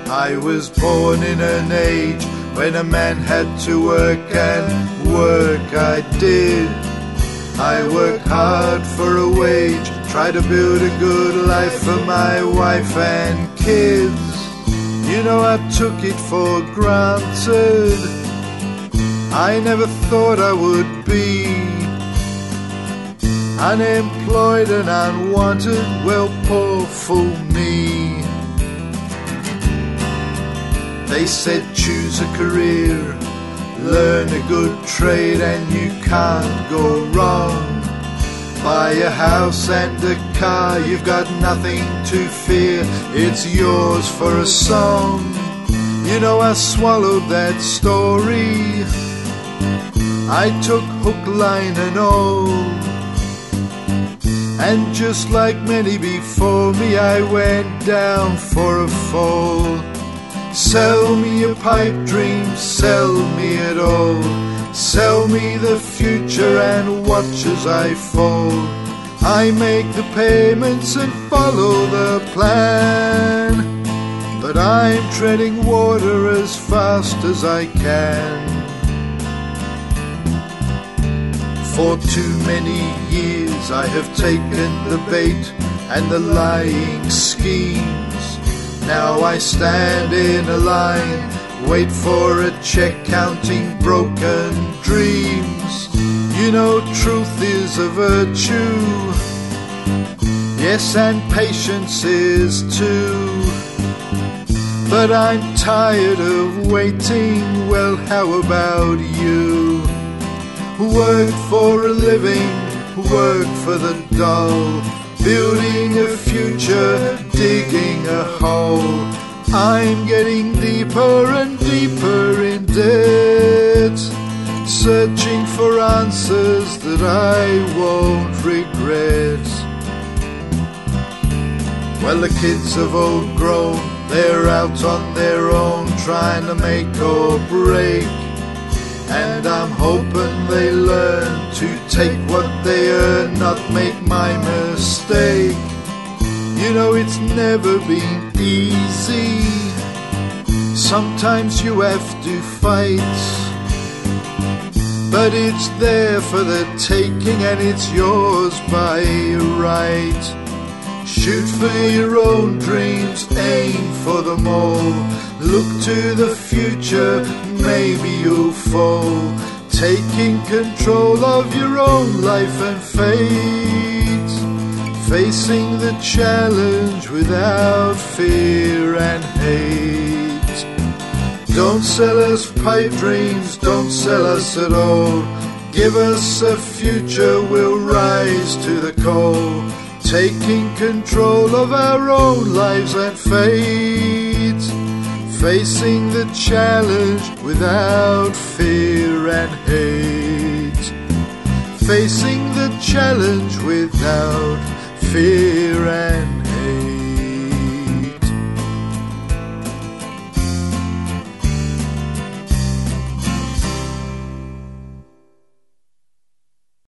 I was born in an age when a man had to work, and work I did. I worked hard for a wage, tried to build a good life for my wife and kids. You know, I took it for granted. I never thought I would be unemployed and unwanted. Well, poor fool me. They said choose a career, learn a good trade, and you can't go wrong. Buy a house and a car, you've got nothing to fear, it's yours for a song. You know, I swallowed that story. I took hook, line and all, and just like many before me, I went down for a fall. Sell me a pipe dream, sell me it all. Sell me the future and watch as I fall. I make the payments and follow the plan, but I'm treading water as fast as I can. For too many years I have taken the bait and the lying schemes. Now I stand in a line, wait for a check, counting broken dreams. You know, truth is a virtue, yes, and patience is too. But I'm tired of waiting, well, how about you? Work for a living, work for the dough, building a future, digging a hole. I'm getting deeper and deeper in debt, searching for answers that I won't regret. Well, the kids have all grown, they're out on their own, trying to make or break. And I'm hoping they learn to take what they earn, not make my mistake. You know, it's never been easy. Sometimes you have to fight, but it's there for the taking and it's yours by right. Shoot for your own dreams, aim for them all. Look to the future, maybe you'll fall. Taking control of your own life and fate, facing the challenge without fear and hate. Don't sell us pipe dreams, don't sell us at all. Give us a future, we'll rise to the call. Taking control of our own lives and fate, facing the challenge without fear and hate. Facing the challenge without fear and